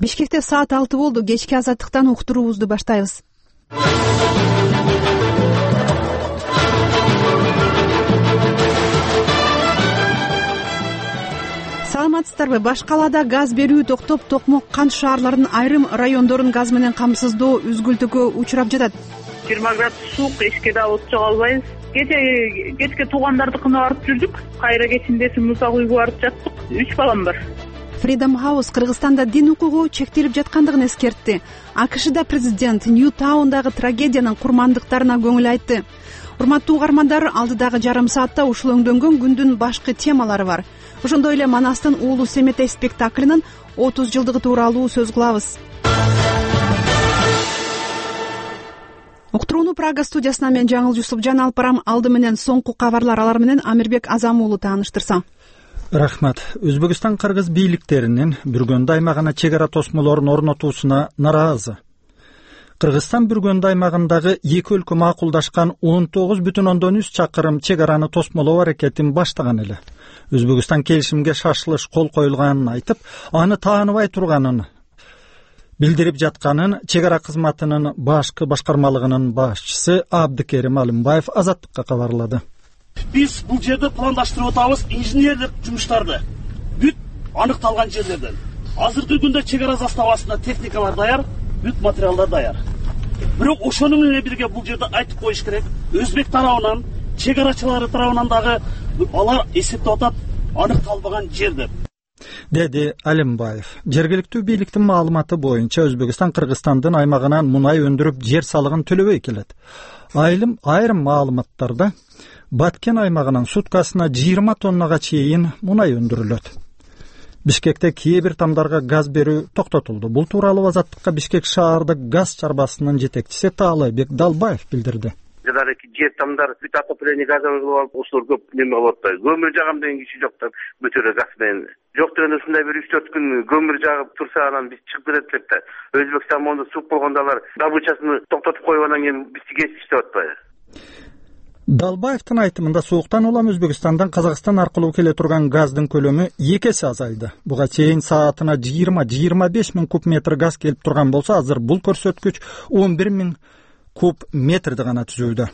Бишкекте саат 6 болду. Кечки азаттыктан уктуруубузду баштайбыз. Саламатсыздарбы? Баш калаада газ берүү токтоп, Токмок, Кант шаарларынын айрым райондорун газ менен камсыздоо үзгүлтүүгө учурап жатат. 20 градус суук, эшикке да от чыга албайбыз. Кечке туугандардыкына барып жүрдүк. Кайра кечинде музак үйгө барып жаттык. 3 балам бар. Freedom House Кыргызстанда дин укугу чектелип жаткандыгын эскертти. АКШда президент Нью-Таундагы трагедиянын курмандыктарына көңүл айтты. Урматтуу угармандар, алдыдагы жарым саатта ушул өңдөнгөн күндүн башкы темалары бар. Ошондой эле Манастын Уулу Семетей спектаклинин 30 жылдыгы тууралуу сөз кылабыз. Уктурууну Прага студиясына мен Жаңыл Жусупжан алып барам. Алды менен соңку кабарлар, алар менен Амирбек Азам уулу тааныштырса. Рахмат. Өзбекстан кыргыз бийликтеринин Бүргөндү аймагына чек ара тосмолорун орнотуусуна нараазы. Кыргызстан Бүргөндү аймагындагы эки өлкө макулдашкан 19,3 чакырым чек араны тосмолоо аракетин баштаган эле. Өзбекстан келишимге шашылыш кол коюлганын айтып, аны тааныбай турганын билдирип жатканын чек ара кызматынын башкы башкармалыгынын башчысы Абдыкерим Алимбаев Азаттыкка кабарлады. Биз бул жерде пландаштырып атабыз инженерлик жумуштарды. Бүт аныкталган жерлерден. Азыркы күндө чек ара заставасында техникалар даяр, бүт материалдар даяр. Бирок ошону менен бирге бул жерде айтып коюш керек. Өзбек тарабынан, чек арачылары тарабынан дагы алар эсептеп атат аныкталбаган жер деп. Деди Алимбаев. Жергиликтүү бийликтин маалыматы боюнча Өзбекстан Кыргызстандын аймагынан мунай өндүрүп жер салыгын төлөбөй келет. Айрым маалыматтарда Баткен аймагынан суткасына 20 тоннага чейин мунай өндүрүлөт. Бишкекте кээ бир тамдарга газ берүү токтотулду. Бул тууралуу Азаттыкка Бишкек шаардык газ чарбасынын жетекчиси Таалайбек Далбаев билдирди. Жадареки жер тамдар бүт отопление газын кылып алып, ошолор көп неме болот да. Көмүр жагам деген киши жок да, бүтөрө газ менен. Жок дегенде ушундай бир 3-4 күн көмүр жагып турса, анан биз чыгып кетет элек да. Өзбекстан монда сук болгондо алар добычасын токтотуп коюп анан кийин бизди кесип иштеп атпайбы? Далбаевдин айтымында сууктан улам Өзбекстандан Казакстан аркылуу келе турган газдын көлөмү 2 эсе азайды. Буга чейин саатына 20-25 миң куб метр газ келип турган болсо, азыр бул көрсөткүч 11 миң куб метрди гана түзүүдө.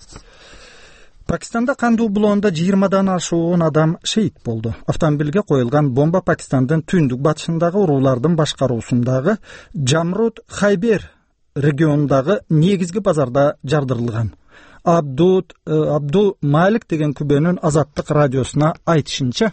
Пакистанда кандуу булоонда 20дан ашуун адам шейит болду. Автомобилге коюлган бомба Пакистандын түндүк батышындагы уруулардын башкаруусундагы Джамруд Хайбер регионундагы негизги базарда жардырылган. Абду Малик деген күбөнүн Азаттык радиосуна айтышынча,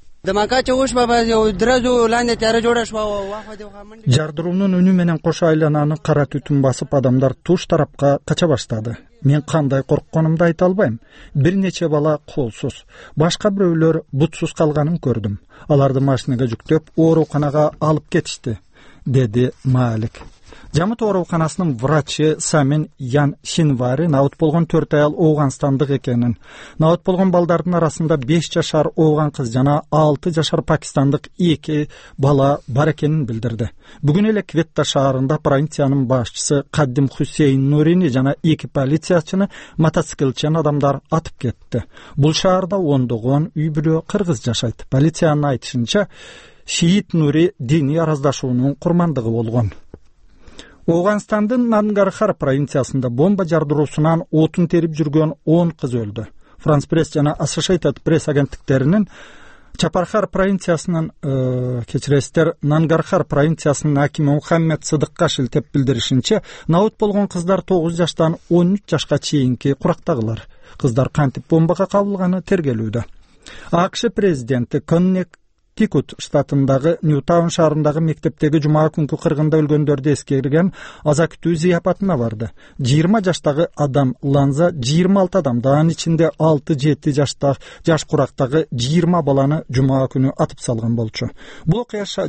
жардыруунун үнү менен кошо айлананы кара түтүн басып, адамдар туш тарапка кача баштады. Мен кандай коркконумду айта албайм. Бир нече бала колсуз, башка бирөөлөр бутсуз калганын көрдүм. Аларды машинага жүктөп, ооруканага алып кетишти, деди Малик. Жамыт ооруканасынын врачы Самин Ян Шинвари наут болгон 4 аял Ооганстандык экенин, наут болгон балдардын арасында 5 жашар ооган кыз жана 6 жашар пакистандык 2 бала бар экенин билдирди. Бүгүн эле Кветта шаарында провинциянын башчысы Каддим Хусейн Нурини жана 2 полициячыны мотоциклчен адамдар атып кетти. Бул шаарда ондогон үй-бүлө кыргыз жашайт. Полициянын айтышынча, Шиит Нури диний араздашуунун курмандыгы болгон. Ооганстандын Нангархар провинциясында бомба жардыруусунан отун терип жүргөн 10 кыз өлдү. Франс Пресс жана Associated Press агенттиктеринин Чапархар провинциясынын Нангархар провинциясынын акими Мухаммед Сыдыкка шилтеп билдиришинче, наут болгон кыздар 9 жаштан 13 жашка чейинки курактагылар. Кыздар кантип бомбага кабылганы тергелүүдө. АКШ президенти Коннектикут штатындагы Нью-Таун шаарындагы мектептеги жума күнкү кыргында өлгөндөрдү эскерген аза күтүү зыяпатына барды. 20 жаштагы адам Ланза 26 адамды, анын ичинде 6-7 жаш курактагы 20 баланы жума күнү атып салган болчу. Бул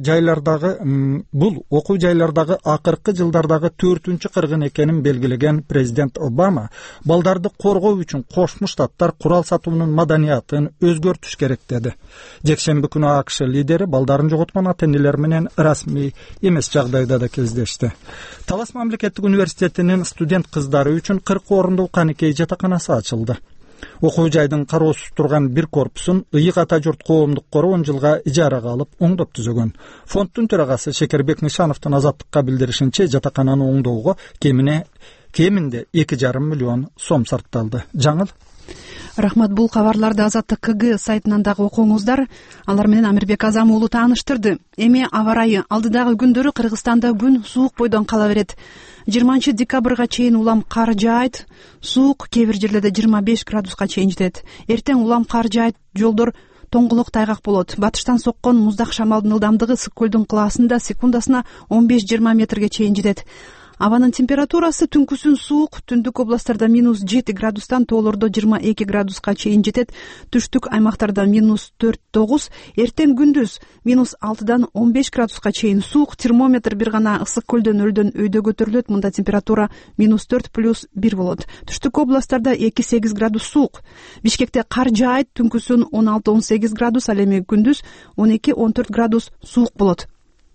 окуу жайлардагы акыркы жылдардагы 4-чү кыргын экенин белгилеген президент Обама балдарды коргоо үчүн Кошмо Штаттар курал сатуунун маданиятын өзгөртүш керек деди. Жекшемби күнү АКШ лидери балдарын жоготкон ата-энелер менен расмий эмес жагдайда да кездешти. Талас мамлекеттик университетинин студент кыздары үчүн 40 орундуу Каныкей жатаканасы ачылды. Окуу жайдын кароосуз турган бир корпусун Ыйык ата журт коомдук короо 10 жылга ижарага алып оңдоп түзөгөн. Фонддун төрагасы Шекербек Нишановдун Азаттыкка билдиришинче, жатакананы оңдоого кеминде 2,5 миллион сом сарпталды. Жаңыл. Рахмат, бул кабарларды Азаттык КГ сайтынан дагы окуңуздар. Алар менен Амирбек Азам уулу тааныштырды. Эми аба ырайы алдыдагы күндөрү Кыргызстанда күн суук бойдон кала берет. 20 декабрга чейин улам кар жаайт. Суук кээ бир жерлерде 25 градуска чейин жетет. Эртең улам кар жаайт, жолдор тоңголок тайгак болот. Батыштан соккон муздак шамалдын ылдамдыгы Ысык көлдүн кылаасында секундасына 15-20 метрге чейин жетет. Абанын температурасы түнкүсүн суук, түндүк областтарда -7 градустан тоолордо 22 градуска чейин жетет. Түштүк аймактарда -4-9, эртең күндүз -6дан 15 градуска чейин суук. Термометр бир гана Ысык көлдөн өлдөн өйдө көтөрүлөт. Мында температура -4+1 болот. Түштүк областтарда 2-8 градус суук. Бишкекте кар жаайт, түнкүсүн 16-18 градус, ал эми күндүз 12-14 градус суук болот.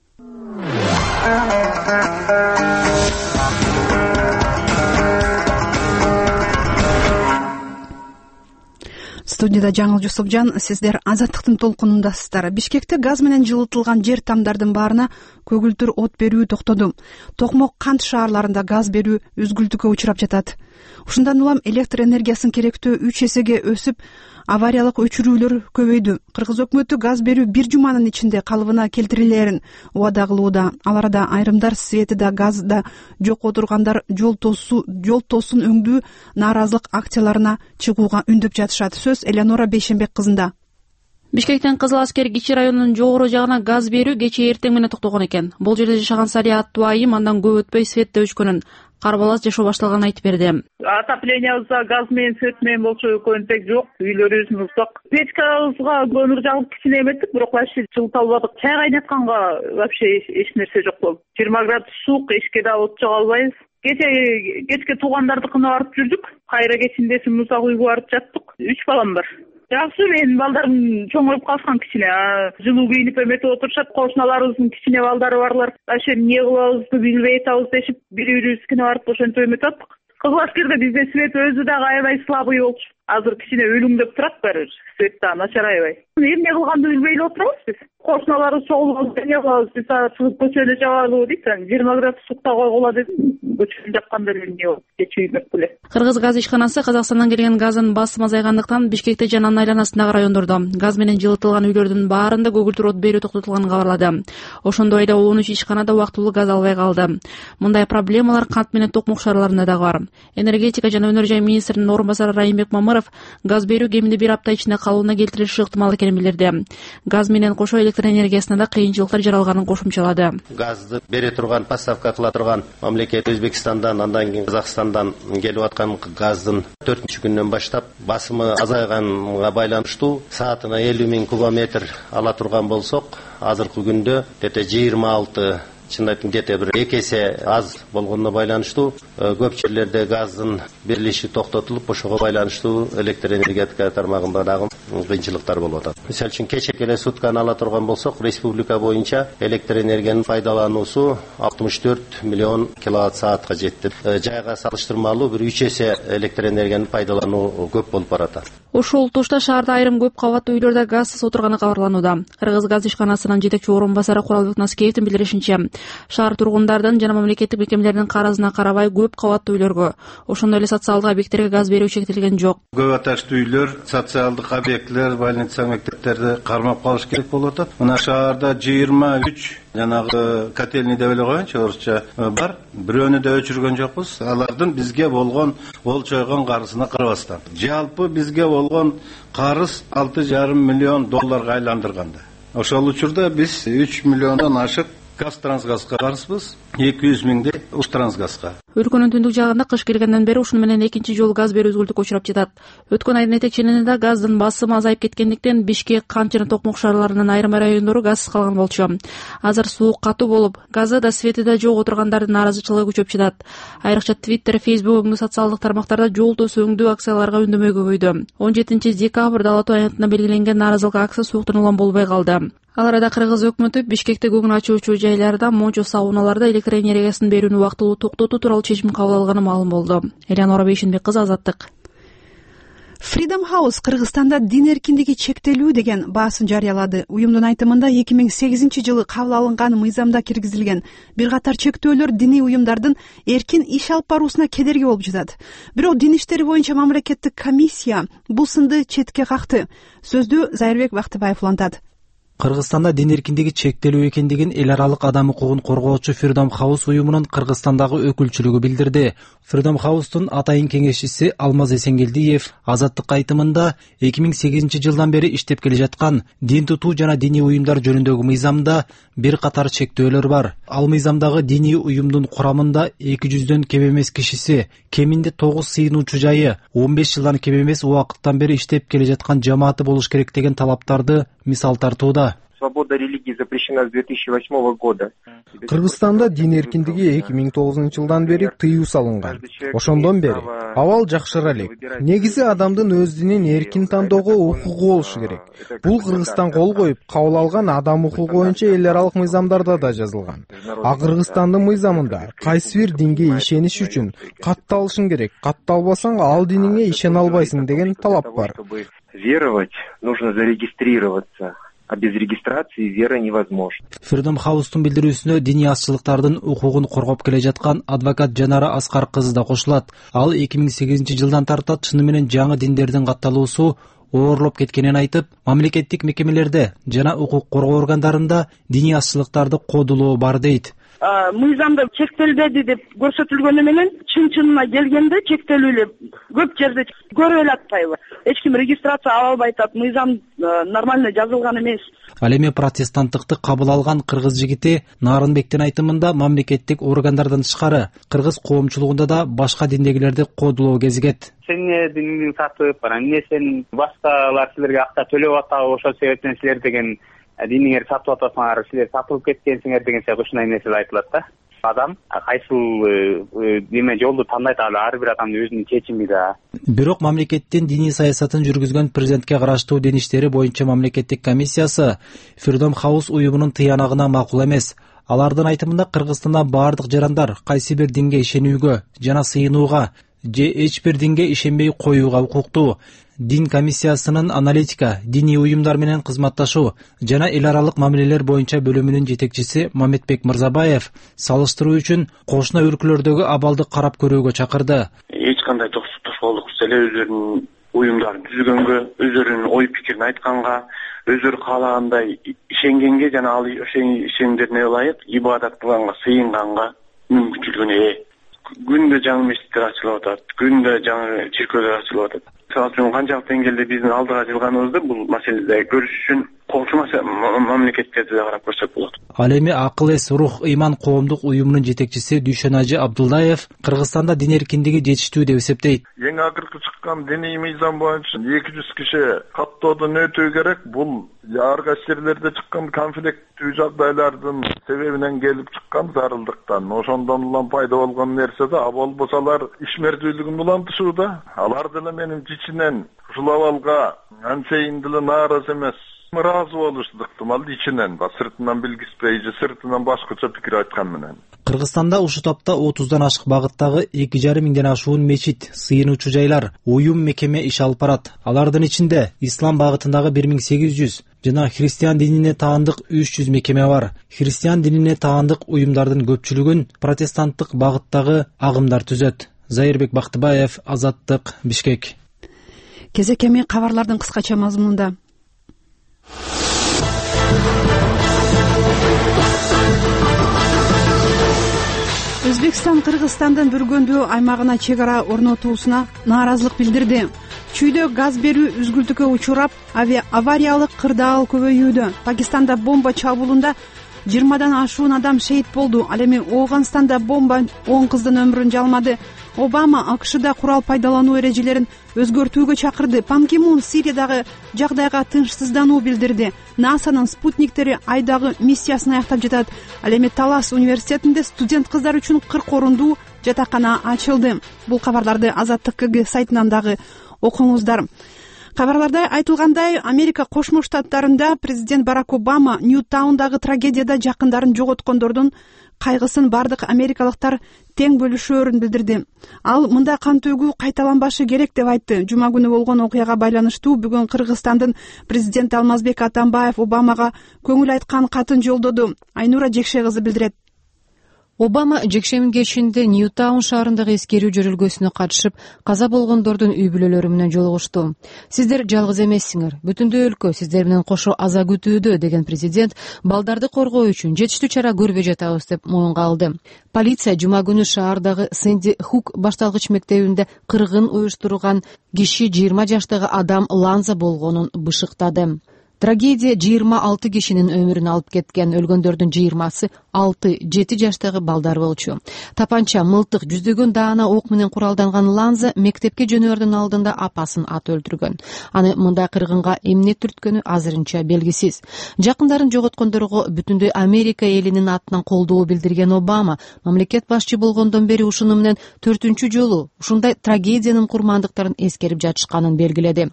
Студияда Жаңыл Жусупжан, сиздер Азаттыктын толкунундасыздар. Бишкекте газ менен жылытылган жер тамдардын баарына көгүлтүр от берүү токтоду. Токмок, Кант шаарларында газ берүү үзгүлтүккө учурап жатат. Ушундан улам электр энергиясын керектөө 3 эсеге өсүп, авариялык өчүрүүлөр көбөйдү. Кыргыз өкмөтү газ берүү 1 жуманын ичинде калыбына келтирилерин убада кылууда. Ал арада айрымдар свети да, газ да жок отургандар жол тосун өңдүү нааразылык акцияларына чыгууга үндөп жатышат. Сөз Элеонора Бейшенбек кызында. Бишкектен Кызыл Аскер кичи районунун жогору жагына газ берүү кечээ эртең менен токтогон экен. Бул жерде жашаган Салия аттуу айым андан көп өтпөй светте өчкөнүн, кар балас жашоо башталганын айтып берди. Отоплениябызда газ менен свет менен болчу көйнтек жок, үйлөрүбүз муздак. Печкабызга көмүр жагып кичине эметтик, бирок вообще жылыта албадык. Чай кайнатканга вообще эч нерсе жок болду. 20 градус суук, эшикке да от жага албайбыз. Кечке туугандардыкына барып жүрдүк. Кайра кечиндеси музак үйгө барып жаттык. 3 балам бар. Жакшы, менин балдарым чоңоюп калышкан кичине. Жылуу кийинип эметип отурушат, кошуналарыбыздын кичине балдары барлар. Вообще эмне кылабызды билбей атабыз дешип, бири-бирибизгине барып ошентип эметип аттык. Кызыл Аскерде бизде свет өзү дагы аябай слабый болчу. Азыр кичине өлүңдөп турат баары, свет да начар аябай. Эмне кылганды билбей эле отурабыз биз. Кошуналары чогулуп, эмне кылабыз, биз чыгып көчөнү жабалыбы дейт. 20 градус сукта койгула дедим. Көчөнү жапканда эмне болуп, кечээ үймөк беле. Кыргыз газ ишканасы Казакстандан келген газдын басымы азайгандыктан Бишкекте жана анын айланасындагы райондордо газ менен жылытылган үйлөрдүн баарында көгүлтүр от берүү токтотулганын кабарлады. Ошондой эле 13 ишканада убактылуу газ албай калды. Мындай проблемалар Кант менен Токмок шаарларында дагы бар. Энергетика жана өнөр жай министринин орун басары Райымбек Мамыров газ берүү кеминде 1 апта ичинде калыбына келтирилиши ыктымал экенин билдирди. Газ менен кошо электр энергиясына да кыйынчылыктар жаралганын кошумчалады. Газды бере турган, поставка кыла турган мамлекет Өзбекстандан, андан кийин Казакстандан келип аткан газдын 4-күндөн баштап басымы азайганга байланыштуу саатына 50 000 кубометр ала турган болсок, азыркы күндө 26, чындап где-то бир 2 эсе аз болгонуна байланыштуу көп жерлерде газдын берилиши токтотулуп, ошого байланыштуу электр энергетика тармагында дагы кыйынчылыктар болуп атат. Мисалы үчүн кече эле сутканы ала турган болсок, республика боюнча электр энергиянын пайдалануусу 64 миллион киловатт саатка жетти. Жайга салыштырмалуу бир 3 эсе электр энергиянын пайдалануу көп болуп барат. Ушул тушта шаарда айрым көп кабаттуу үйлөрдө газсыз отурганы кабарланууда. Кыргыз газ ишканасынын жетекчи орун басары Куралбек Наскеевдин билдиришинче, шаар тургундардын жана мамлекеттик мекемелердин карызына карабай көп кабаттуу үйлөргө, ошондой эле социалдык объекттерге газ берүү чектелген жок. Көп аташтуу үйлөр, социалдык объекттер, больница, мектептерди кармап калыш керек болуп атат. Мына шаарда 23 жанагы котельный деп эле коеюнчу, орусча бар. Бирөөнү да өчүргөн жокпуз. Алардын бизге болгон болчойгон карызына карабастан. Жалпы бизге болгон карыз 6,5 миллион долларга айландырганда. Ошол учурда биз 3 миллиондон ашык Газтрансгазга карызбыз, 200 миңдей Усттрансгазга. Өлкөнүн түндүк жагында кыш келгенден бери ушуну менен экинчи жолу газ берүү үзгүлтүккө учурап жатат. Өткөн айдын этекченинде газдын басымы азайып кеткендиктен Бишкек, Кант жана Токмок шаарларынын айрым райондору газсыз калган болчу. Азыр суук катуу болуп, газы да свети да жок отургандардын нааразычылыгы күчөп жатат. Айрыкча Twitter, Facebook өңдүү социалдык тармактарда жол тосуу өңдүү акцияларга үндөмө көбөйдү. 17 декабрда Ала Тоо аянтында белгиленген нааразылык акция сууктан улам болбой калды. Ал арада Кыргыз өкмөтү Бишкекте көңүл ачуучу жайларда, мончо сауналарда электр энергиясын берүүнү убактылуу токтотуу тууралуу чечим кабыл алганы маалым болду. Элеонора Бейшенбек кызы, Азаттык. Freedom House Кыргызстанда дин эркиндиги чектелүү деген баасын жарыялады. Уюмдун айтымында 2008-жылы кабыл алынган мыйзамда киргизилген бир катар чектөөлөр диний уюмдардын эркин иш алып баруусуна кедерги болуп жатат. Бирок дин иштери боюнча мамлекеттик комиссия бул сынды четке какты. Сөздү Зайырбек Бактыбаев улантат. Кыргызстанда дин эркиндиги чектелүү экендигин эл аралык адам укугун коргоочу Freedom House уюмунун Кыргызстандагы өкүлчүлүгү билдирди. Freedom House'тун атайын кеңешчиси Алмаз Эсенгелдиев азаттыкка айтымында 2008-жылдан бери иштеп келе жаткан дин тутуу жана диний уюмдар жөнүндөгү мыйзамда бир катар чектөөлөр бар. Ал мыйзамдагы диний уюмдун курамында 200дөн кем эмес кишиси, кеминде 9 сыйынуучу жайы, 15 жылдан кем эмес убакыттан бери иштеп келе жаткан жамааты болуш керек деген талаптарды мисал тартууда. Свобода религии запрещена с 2008 года. Кыргызстанда дин эркиндиги 2009-жылдан бери тыюу салынган. Ошондон бери абал жакшыра элек. Негизи адамдын өз динин эркин тандоого укугу болушу керек. Бул Кыргызстан кол коюп кабыл алган адам укугу боюнча эл аралык мыйзамдарда да жазылган. А Кыргызстандын мыйзамында кайсы бир динге ишениш үчүн катталышың керек. Катталбасаң ал диниңе ишене албайсың деген талап бар. Веровать нужно зарегистрироваться. А без регистрации вера невозможна. Freedom House'тун билдирүүсүнө диний азчылыктардын укугун коргоп келе жаткан адвокат Жанара Аскар кызы да кошулат. Ал 2008-жылдан тартат чыны менен жаңы диндердин катталуусу оорлоп кеткенин айтып, мамлекеттик мекемелерде жана укук коргоо органдарында диний азчылыктарды кодулоо бар дейт. Мыйзамда чектелбеди деп көрсөтүлгөнү менен чын-чынына келгенде чектелүү эле көп жерде көрүп эле атпайбы. Эч ким регистрация ала албай атат. Мыйзам нормально жазылган эмес. Ал эми протестанттыкты кабыл алган кыргыз жигити Нарынбектин айтымында мамлекеттик органдардан тышкары кыргыз коомчулугунда да башка диндегилерди кодулоо кезигет. Сен диниңди сатып, эмне сен башкалар силерге акча төлөп атабы, ошол себептен силер деген диниңерди сатып атасыңар, силер сатылып кеткенсиңер деген сияқты ушундай нерселер айтылат да. Адам кайсыл неме жолду тандайт, ар бир адамдын өзүнүн чечими да. Бирок мамлекеттин диний саясатын жүргүзгөн президентке караштуу дин иштери боюнча мамлекеттик комиссиясы Freedom House уюмунун тыянагына макул эмес. Алардын айтымында Кыргызстанда бардык жарандар кайсы бир динге ишенүүгө жана сыйынууга же эч бир динге ишенбей коюуга укуктуу. Дин комиссиясынын аналитика, диний уюмдар менен кызматташуу жана эл аралык мамилелер боюнча бөлүмүнүн жетекчиси Мамедбек Мырзабаев салыштыруу үчүн кошуна өлкөлөрдөгү абалды карап көрүүгө чакырды. Эч кандай тосуолдук эле өздөрүнүн уюмдарын түзгөнгө, өздөрүнүн ой пикирин айтканга, өздөрү каалагандай ишенгенге жана ал ишенимдерине ылайык ибадат кылганга, сыйынганга мүмкүнчүлүгүнө ээ. Күндө жаңы мечиттер ачылып атат, күндө жаңы чиркөөлөр ачылып атат. Мисалы үчүн канчалык деңгээлде биздин алдыга жылганыбызды бул маселеде көрүш үчүн коомчу мамлекеттерди да карап көрсөк болот. Ал эми Акыл эс рух ыйман коомдук уюмунун жетекчиси Дүйшөнажы Абдулдаев Кыргызстанда дин эркиндиги жетиштүү деп эсептейт. Эң акыркы чыккан диний мыйзам боюнча 200 киши каттоодон өтүү керек. Бул ар кайсы жерлерде чыккан конфликттүү жагдайлардын себебинен келип чыккан зарылдыктан. Ошондон улам пайда болгон нерсе да, а болбосо алар ишмердүүлүгүн улантышууда. Алар деле менин ичинен ушул абалга анчейин деле нааразы эмес. Ыраазы болушту ыктымал ичинен, сыртынан билгизбей же сыртынан башкача пикир айткан менен. Кыргызстанда ушул тапта 30дан ашык багыттагы 2,5 миңден ашуун мечит, сыйынуучу жайлар, уюм, мекеме иш алып барат. Алардын ичинде ислам багытындагы 1800 жана христиан динине таандык 300 мекеме бар. Христиан динине таандык уюмдардын көпчүлүгүн протестанттык багыттагы агымдар түзөт. Зайырбек Бактыбаев, Азаттык, Бишкек. Кезек эми кабарлардын кыскача мазмунунда. Өзбекстан Кыргызстандын бүргөндүү аймагына чек ара орнотуусуна нааразылык билдирди. Чүйдө газ берүү үзгүлтүккө учурап, авариялык кырдаал көбөйүүдө. Пакистанда бомба чабуулунда 20дан ашуун адам шейит болду. Ал эми Ооганстанда бомба 10 кыздын өмүрүн жалмады. Обама АКШда курал пайдалануу эрежелерин өзгөртүүгө чакырды. Пан Ги Мун Сириядагы жагдайга тынчсыздануу билдирди. НАСАнын спутниктери айдагы миссиясын аяктап жатат. Ал эми Талас университетинде студент кыздар үчүн 40 орундуу жатакана ачылды. Бул кабарларды Азаттык КГ сайтынан дагы окуңуздар. Кабарларда айтылгандай, Америка Кошмо Штаттарында президент Барак Обама Ньютаундагы трагедияда жакындарын жоготкондордун кайгысын бардык америкалыктар тең бөлүшөөрүн билдирди. Ал мындай кан төгүү кайталанбашы керек деп айтты. Жума күнү болгон окуяга байланыштуу бүгүн Кыргызстандын президенти Алмазбек Атамбаев Обамага көңүл айткан катын жолдоду. Айнура Жекше кызы билдирет. Обама жекшемби кечинде Ньютаун шаарындагы эскерүү жөрөлгөсүнө катышып, каза болгондордун үй бүлөлөрү менен жолугушту. Сиздер жалгыз эмессиңер, бүтүндөй өлкө сиздер менен кошо аза күтүүдө, деген президент балдарды коргоо үчүн жетиштүү чара көрбөй жатабыз деп моюнга алды. Полиция жума күнү шаардагы Сэнди Хук башталгыч мектебинде кыргын уюштурган киши 20 жаштагы адам Ланза болгонун бышыктады. Трагедия 26 кишинин өмүрүн алып кеткен. Өлгөндөрдүн 20-сы 6-7 жаштагы балдар болчу. Тапанча, мылтык, жүздөгөн даана ок менен куралданган Ланза мектепке жөнөөрдүн алдында апасын ат өлтүргөн. Аны мындай кыргынга эмне түрткөнү азырынча белгисиз. Жакындарын жоготкондорго бүтүндөй Америка элинин атынан колдоо билдирген Обама мамлекет башчы болгондон бери ушуну менен 4-үнчү жолу ушундай трагедиянын курмандыктарын эскерип жатышканын белгиледи.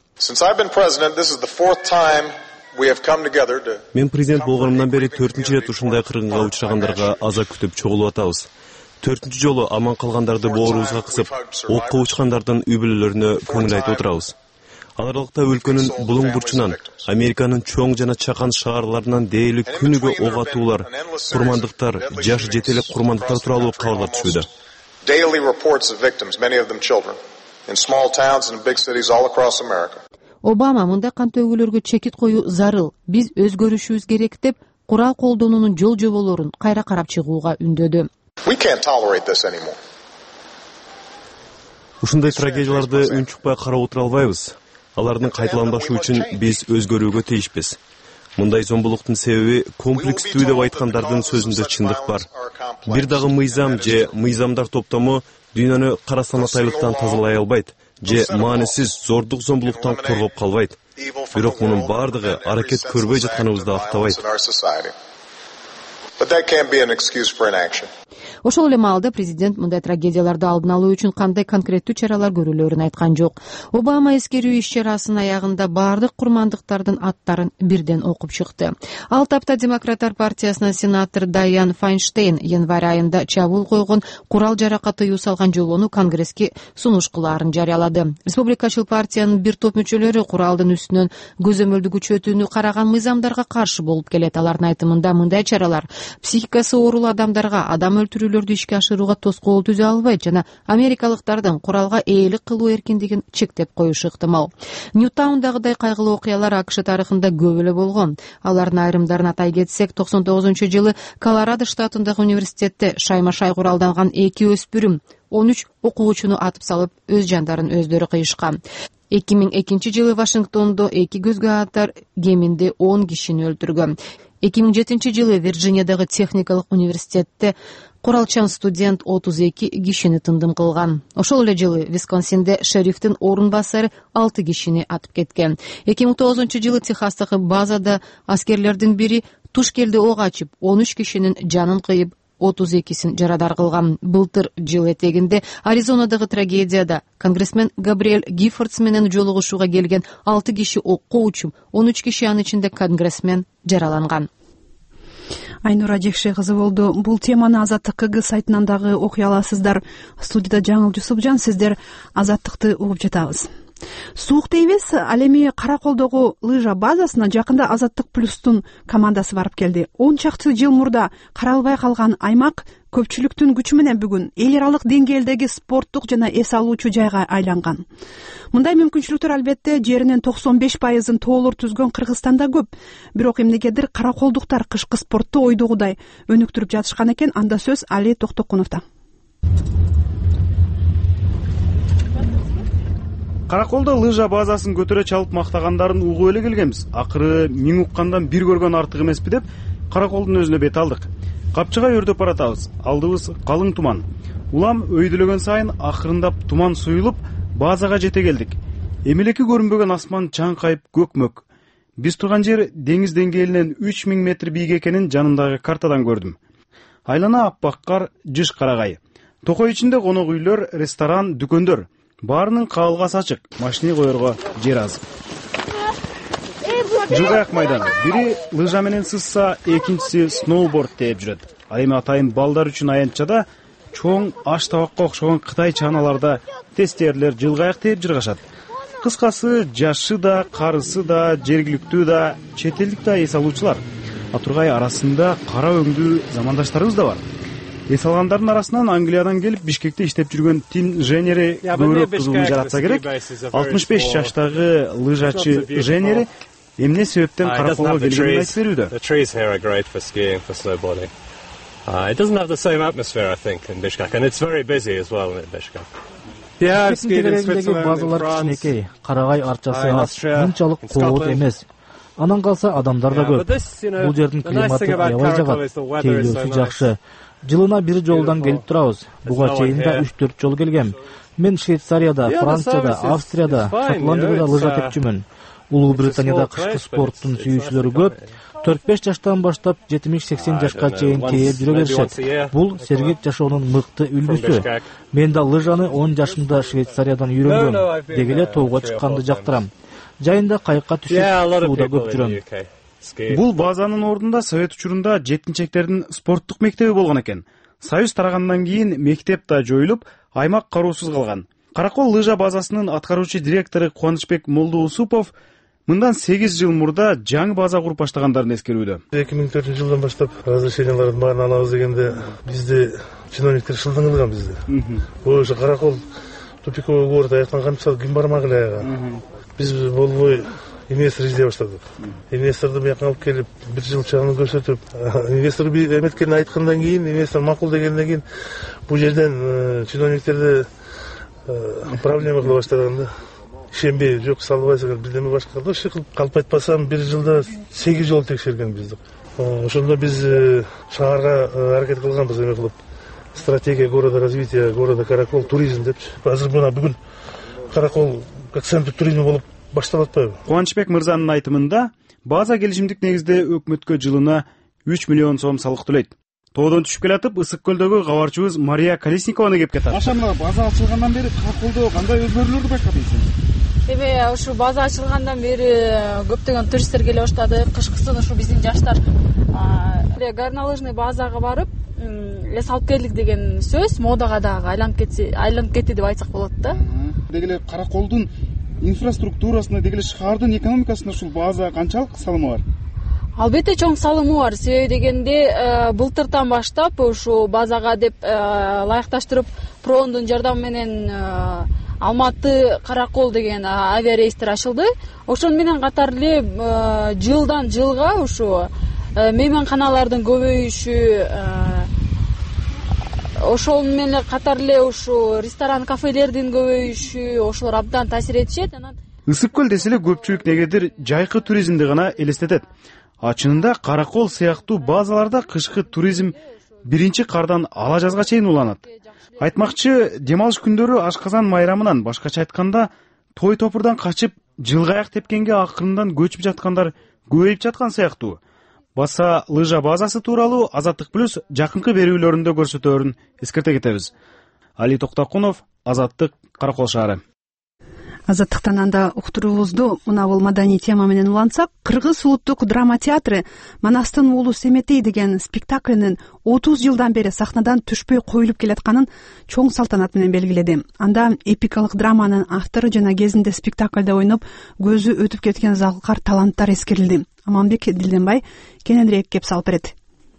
Мен президент болгонумдан бери 4-нчү рет ушундай кыргынга учурагандарга аза күтүп чогулуп атабыз. 4-нчү жолу аман калгандарды боорубузга кысып, окко учкандардын үй бүлөлөрүнө көңүл айтып отурабыз. Ал аралыкта өлкөнүн булуң бурчунан, Американын чоң жана чакан шаарларынан дээли күнүгө ок атуулар, курмандыктар, жаш жете элек курмандыктар тууралуу кабарлар түшүүдө. Обама мындай кан төгүүлөргө чекит коюу зарыл, биз өзгөрүшүбүз керек деп курал колдонуунун жол жоболорун кайра карап чыгууга үндөдү. Ушундай трагедияларды үнчүкпай карап отура албайбыз. Алардын кайталанбашы үчүн биз өзгөрүүгө тийишпиз. Мындай зомбулуктун себеби комплекстүү деп айткандардын сөзүндө чындык бар. Бир дагы мыйзам же мыйзамдар топтому дүйнөнү карасанатайлыктан тазалай албайт же маанисиз зордук зомбулуктан коргоп калбайт. Бирок мунун бардыгы аракет көрбөй жатканыбызды актабайт. Ошол эле маалда президент мындай трагедияларды алдын алуу үчүн кандай конкреттүү чаралар көрүлөөрүн айткан жок. Обама эскерүү иш-чарасынын аягында бардык курмандыктардын аттарын бирден окуп чыкты. Ал тапта Демократтар партиясынын сенатор Дайан Файнштейн январь айында чабуул койгон курал жаракка тыюу салган жолоону Конгресске сунуш кылаарын жарыялады. Республикачыл партиянын бир топ мүчөлөрү куралдын үстүнөн көзөмөлдү күчөтүүнү караган мыйзамдарга каршы болуп келет. Алардын айтымында мындай чаралар психикасы оорулуу адамдарга адам өлтүрүүлөрдү ишке ашырууга тоскоол түзө албайт жана америкалыктардын куралга ээлик кылуу эркиндигин чектеп коюшу ыктымал. Ньютаундагыдай кайгылуу окуялар АКШ тарыхында көп эле болгон. Алардын айрымдарын атай кетсек, 99-жылы Колорадо штатындагы университетте шайма-шай куралданган 2 өспүрүм 13 окуучуну атып салып, өз жандарын өздөрү кыйышкан. 2002-жылы Вашингтондо 2 көзгө атар кеминде 10 кишини өлтүргөн. 2007-жылы Вирджиниядагы техникалык университетте куралчан студент 32 кишини тындым кылган. Ошол эле жылы Висконсинде шерифтин орун басары 6 кишини атып кеткен. 2009-жылы Техастагы базада аскерлердин бири туш келди ок ачып, 13 кишинин жанын кыйып, 32-син жарадар кылган. Былтыр жыл этегинде Аризонадагы трагедияда конгрессмен Габриэль Гиффордс менен жолугушууга келген 6 киши окко учуп, 13 киши анын ичинде конгрессмен жараланган. Айнура Жекше кызы болду. Бул теманы Азаттык КГ сайтынан дагы окуй аласыздар. Студияда Жаңыл Жусупжан, сиздер Азаттыкты угуп жатабыз. Суук дейбиз, ал эми Караколдогу лыжа базасына жакында Азаттык плюстун командасы барып келди. 10 чакты жыл мурда каралбай калган аймак көпчүлүктүн күчү менен бүгүн эл аралык деңгээлдеги спорттук жана эс алуучу жайга айланган. Мындай мүмкүнчүлүктөр албетте жеринин 95%-ын тоолор түзгөн Кыргызстанда көп. Бирок эмнегедир караколдуктар кышкы спортту ойдогудай өнүктүрүп жатышкан экен. Анда сөз Али Токтокуновдо. Караколдо лыжа базасын көтөрө чалып мактагандарын угуп эле келгенбиз. Акыры миң уккандан бир көргөн артык эмеспи деп Караколдун өзүнө бет алдык. Капчыга өрдөп баратабыз. Алдыбыз калың туман. Улам өйдүлөгөн сайын акырындап туман суюлуп, базага жете келдик. Эмелеки көрүнбөгөн асман чаңкайып көкмөк. Биз турган жер деңиз деңгээлинен 3000 метр бийик экенин жанымдагы картадан көрдүм. Айлана аппак кар, жыш карагай. Токой ичинде конок үйлөр, ресторан, дүкөндөр. Баарынын кабылгасы ачык, машина коерго жер аз. жылгаяк майданы. Бири лыжа менен сызса, экинчиси сноуборд тээп жүрөт. А эми атайын балдар үчүн аянтчада чоң аш табакка окшогон Кытай чаналарда тестерлер жылгаяк тээп жыргашат. Кыскасы, жашы да, карысы да, жергиликтүү да, чет элдик да эс алуучулар. Атургай арасында кара өңдүү замандаштарыбыз да бар. Эс алгандардын арасынан Англиядан келип Бишкекте иштеп жүргөн Тим Женери көбүрөөк кызыгуу жаратса керек. 65 жаштагы лыжачы Женери эмне себептен Караколго келгенин айтып берүүдө. It doesn't have the same atmosphere, I think, in Bishkek, and it's very busy as well in Bishkek. Бишкектеги базалар кичинекей, карагай арчасы аз, мынчалык кооот эмес. Анан калса адамдар да көп. Бул жердин климаты аябай жагат, тейлөөсү жакшы. Жылына бир жолдан келип турабыз. Буга чейин да 3-4 жол келгем. Мен Швейцарияда, Францияда, Австрияда, Шотландияда лыжа тепчүмүн. Улуу Британияда кышкы спорттун сүйүүчүлөрү көп. 4-5 жаштан баштап 70-80 жашка чейин тээп жүрө беришет. Бул сергек жашоонун мыкты үлгүсү. Мен да лыжаны 10 жашымда Швейцариядан үйрөнгөм. Деги эле тоого чыкканды жактырам. Жайында кайыкка түшүп, сууда көп жүрөм. Бул базанын ордунда совет учурунда жетинчектердин спорттук мектеби болгон экен. Союз тарагандан кийин мектеп да жоюлуп, аймак кароосуз калган. Каракол лыжа базасынын аткаруучу директору Кубанычбек Молдоусупов мындан 8 жыл мурда жаңы база куруп баштагандарын эскерүүдө. 2004-жылдан баштап разрешениялардын баарын алабыз дегенде бизде чиновниктер шылдың кылган бизди. Ошо Каракол тупиковый город аяктан кантип ким бармак эле аяга. Биз болбой инвестор издей баштадык. Инвесторду бияка алып келип, бир жыл чагын көрсөтүп, инвестор эметкени айткандан кийин, инвестор макул дегенден кийин бул жерден чиновниктерди проблема кыла баштаган да. Ишенбей, жок салбайсыңар, бирдеме башка ошо кылып калп айтпасам, бир жылда 8 жол текшерген бизди. Ошондо биз шаарга аракет кылганбыз эме кылып. Стратегия города развития города Каракол туризм депчи. Азыр мына бүгүн Каракол как центр туризма болуп башталып атпайбы? Кубанычбек мырзанын айтымында, база келишимдик негизде өкмөткө жылына 3 миллион сом салык төлөйт. Тоодон түшүп келатып, Ысык көлдөгү кабарчыбыз Мария Колесникованы кеп кетат. Аша мына база ачылгандан бери Караколдо кандай өзгөрүүлөрдү байкадыңыз? Эми ушу база ачылгандан бери көптөгөн туристтер келе баштады. Кышкысын ушу биздин жаштар горнолыжный базага барып эс алып келдик деген сөз модага дагы айланып кетти деп айтсак болот да. Деги эле Караколдун инфраструктурасына, деги эле шаардын экономикасына ушул база канчалык салымы бар? Албетте чоң салымы бар. Себеби дегенде былтыртан баштап ушу базага деп ылайыкташтырып Прондун жардамы менен Алматы Каракол деген авиарейстер ачылды. Ошон менен катар эле жылдан жылга ушу мейманканалардын көбөйүшү, ошол менен катар эле ушу ресторан, кафелердин көбөйүшү, ошолор абдан таасир этишет. Ысык көл десе эле көпчүлүк негедир жайкы туризмди гана элестетет. Чынында Каракол сыяктуу базаларда кышкы туризм биринчи кардан ала жазга чейин уланат. Айтмакчы, дем алыш күндөрү ашказан майрамынан, башкача айтканда, той топурдан качып, жылгаяк тепкенге акырындан көчүп жаткандар көбөйүп жаткан сыяктуу. Баса лыжа базасы тууралуу Азаттык плюс жакынкы берүүлөрүндө көрсөтөөрүн эскерте кетебиз. Али Токтокунов, Азаттык, Каракол шаары. Азаттыктан анда уктуруубузду мына бул маданий тема менен улантсак, Кыргыз улуттук драма театры Манастын уулу Семетей деген спектаклинин 30 жылдан бери сахнадан түшпөй коюлуп келатканын чоң салтанат менен белгиледи. Анда эпикалык драманын автору жана кезинде спектакльде ойноп көзү өтүп кеткен залкар таланттар эскерилди. Аманбек Дилденбай кененирээк кеп салып берет.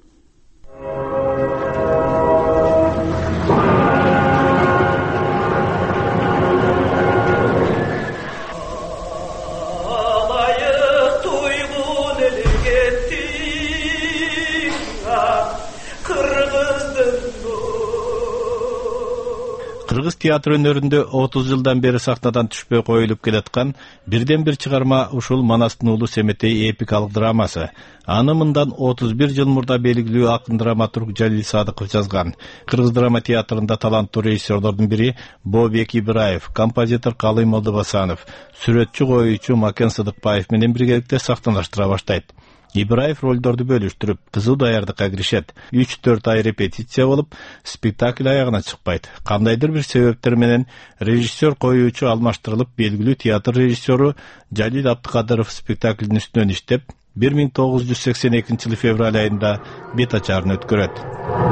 Кыргыз театр өнөрүндө 30 жылдан бери сахнадан түшпөй коюлуп келаткан бирден бир чыгарма ушул Манастын уулу Семетей эпикалык драмасы. Аны мындан 31 жыл мурда белгилүү акын драматург Жалил Садыков жазган. Кыргыз драма театрында таланттуу режиссерлордун бири Бообек Ибраев, композитор Калый Молдобасанов, сүрөтчү коюучу Макен Сыдыкбаев менен биргеликте сахналаштыра баштайт. Ибраев ролдорду бөлүштүрүп кызуу даярдыкка киришет. 3-4 ай репетиция болуп, спектакль аягына чыкпайт. Кандайдыр бир себептер менен режиссер коюучу алмаштырылып, белгилүү театр режиссеру Жалил Абдыкадыров спектаклдин үстүнөн иштеп, 1982 февраль айында бет ачарын өткөрөт.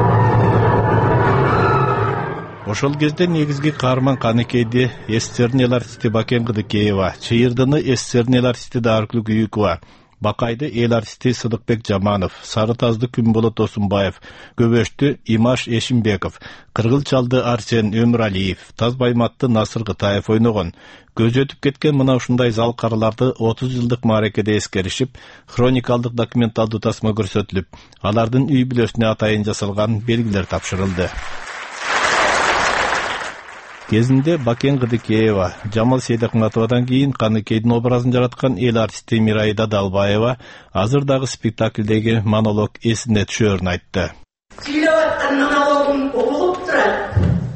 Ошол кезде негизги каарман Каныкейди СССРдин эл артисти Бакен Кыдыкеева, Чыйырдыны СССРдин эл артисти Дарыкүл Күйүкова, Бакайды эл артисти Сыдыкбек Жаманов, Сары Тазды Күнболот Досунбаев, Көбөштү Имаш Эшимбеков, Кыргыл Чалды Арсен Өмүралиев, Таз Байматты Насыр Кытаев ойногон. Көз өтүп кеткен мына ушундай зал карыларды 30 жылдык мааракеде эскеришип, хроникалдык документалдуу тасма көрсөтүлүп, алардын үй бүлөсүнө атайын жасалган белгилер тапшырылды. Кезинде Бакен Кыдыкеева, Жамал Сейдакматовадан кийин Каныкейдин образын жараткан эл артисти Мирайда Далбаева азыр дагы спектаклдеги монолог эсине түшөрүн айтты. Сүйлөп аткан монологум угулуп турат.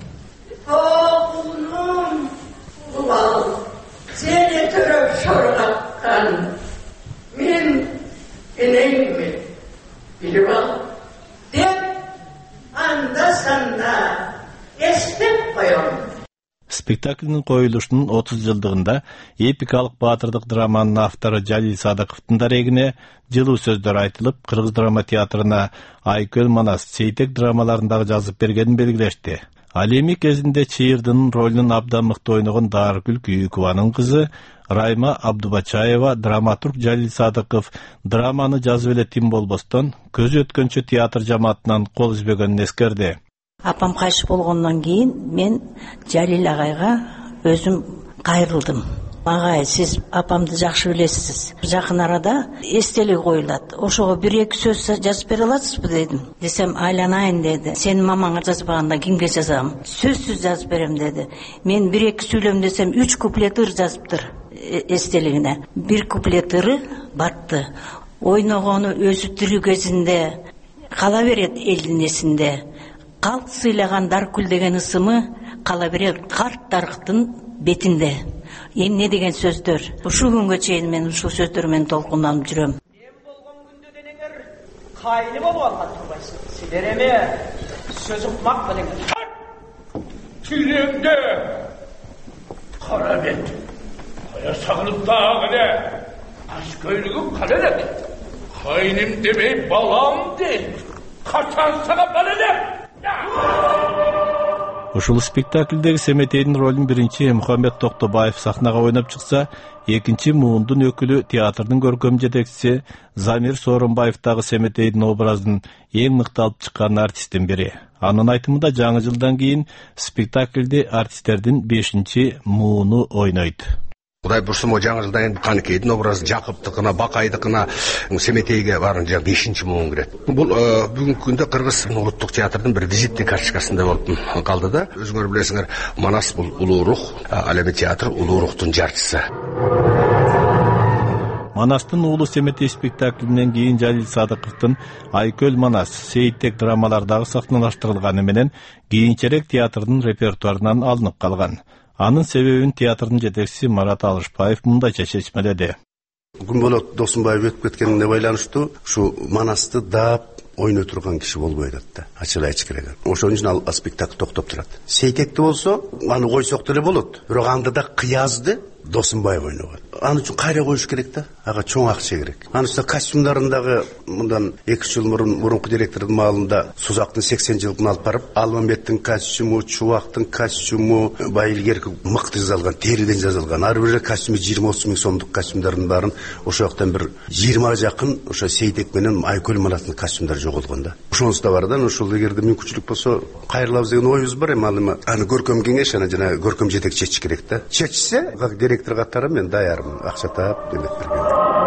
Оğlum, ulan, seni töröp sorgatkan, men eneymi, bilip al, dep anda sanda estep koyom. Спектаклдин коюлушунун 30 жылдыгында эпикалык баатырдык драманын автору Жалил Садыковдун дарегине жылуу сөздөр айтылып, Кыргыз драма театрына Айкөл Манас, Сейтек драмаларындагы жазып бергенин белгилешти. Ал эми кезинде Чыйырдынын ролун абдан мыкты ойногон Дарыкүл Күйүкованын кызы Райма Абдубачаева драматург Жалил Садыков драманы жазып эле тим болбостон, көзү өткөнчө театр жамаатынан кол үзбөгөнүн эскерди. Апам кайшы болгондон кийин мен Жалил агайга өзүм кайрылдым. Агай, сиз апамды жакшы билесиз. Жакын арада эстелик коюлат. Ошого 1-2 сөз жазып бере аласызбы дедим. Десем, айланайын деди. Сенин мамаңа жазбаганда кимге жазам? Сөзсүз жазып берем деди. Мен 1-2 сүйлөм десем 3 куплет ыр жазыптыр эстелигине. 1 куплет ыры батты. Ойногону өзү тирүү кезинде кала берет элдин эсинде. Калк сыйлаган Даркүл деген ысымы кала берет карт Дарыктын бетинде. Эмне деген сөздөр. Ушул күнгө чейин мен ушул сөздөр менен толкунданып жүрөм. Мен болгон күндө денеңер кайны болуп алган турбайсың. Силер эме сөз укмак менен тиреңде кара бет. Кая сагынып дагы аш көйлүгү кала элек. Кайным демей балам дейт. Качан сага бала элек. Ушул спектаклдеги Семетейдин ролун биринчи Мухаммед Токтобаев сахнага ойноп чыкса, экинчи муундун өкүлү театрдын көркөм жетекчиси Замир Сооронбаев дагы Семетейдин образын эң мыкты алып чыккан артисттин бири. Анын айтымында жаңы жылдан кийин спектаклди артисттердин 5-чи мууну ойнойт. Кудай бурса, жаңы жылдан кийин Каныкейдин образы Жакыптыкына, Бакайдыкына, Семетейге барын 5-чи муун кирет. Бул бүгүнкү күндө Кыргыз улуттук театрдын бир визиттик карточкасында болуп калды да. Өзүңөр билесиңер, Манас бул улуу рух, ал эми театр улуу рухтун жарчысы. Манастын уулу Семетей спектаклинен кийин Жалил Садыковдун Айкөл Манас, Сейтек драмалардагы сахналаштырылганы менен кийинчерээк театрдын репертуарынан алынып калган. Анын себебин театрдын жетекчиси Марат Алышбаев мындайча чечмеледи. Күнболот Досунбаев өтүп кеткенине байланыштуу ушу Манасты даап ойной турган киши болбой атат да. Ачык айтыш керек. Ошон үчүн ал спектакль токтоп турат. Сейтекти болсо, аны койсок деле болот. Бирок анда да кыязды Досунбаев ойногон. Аны үчүн кайра коюш керек да. Ага чоң акча керек. Анысы костюмдардагы мындан 2 жыл мурунку директордун маалында Сузактын 80 жылдыгын алып барып, Алмамбеттин костюму, Чубактын костюму, байлгерки мыкты жазылган, териден жазылган. Ар бир костюму 20-30 миң сомдук костюмдардын баарын ошол жактан бир 20 жакын ошо Сейтек менен Айкөл Манастын костюмдары жоголгон да. Ошонусу да бар да. Ошол эгерде мүмкүнчүлүк болсо кайрылабыз деген оюбуз бар. Эми аны көркөм кеңеш, аны жана көркөм жетекчи чечиш керек да. Чечсе, как директор катары мен даярмын, акча таап демек берген.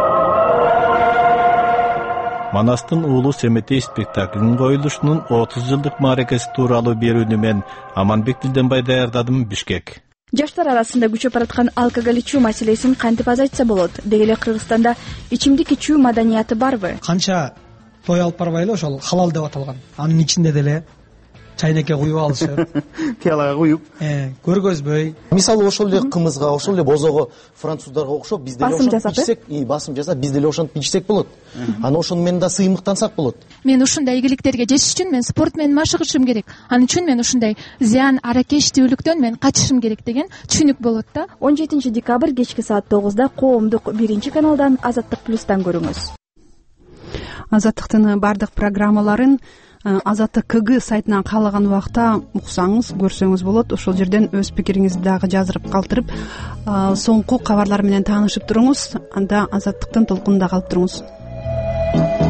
Манастын уулу Семетей спектаклинин коюлушунун 30 жылдык мааракеси тууралуу берүүнү мен Аманбек Дилденбай даярдадым, Бишкек. Жаштар арасында күчөп бараткан алкоголь ичүү маселесин кантип азайтса болот? Деги эле Кыргызстанда ичимдик ичүү маданияты барбы? Канча той алып барбайлы ошол халал деп аталган. Анын ичинде деле чайнекке куюп алышып пиалага куюп көргөзбөй, мисалы ошол эле кымызга, ошол эле бозого француздарга окшоп биз деле ошентип ичсек, басым жасап биз деле ошентип ичсек болот. Анан ошону менен да сыймыктансак болот. Мен ушундай ийгиликтерге жетиш үчүн мен спорт менен машыгышым керек. Анын үчүн мен ушундай зыян аракечтүүлүктөн мен качышым керек деген түшүнүк болот да. 17 декабрь кечки саат 9-да коомдук 1-каналдан Азаттык плюстан көрүңүз. Азаттыктын бардык программаларын Азаттык КГ сайтынан каалаган убакта уксаңыз, көрсөңүз болот. Ошол жерден өз пикириңизди дагы жаздырып калтырып, соңку кабарлар менен таанышып туруңуз. Анда Азаттыктын толкунунда калып туруңуз.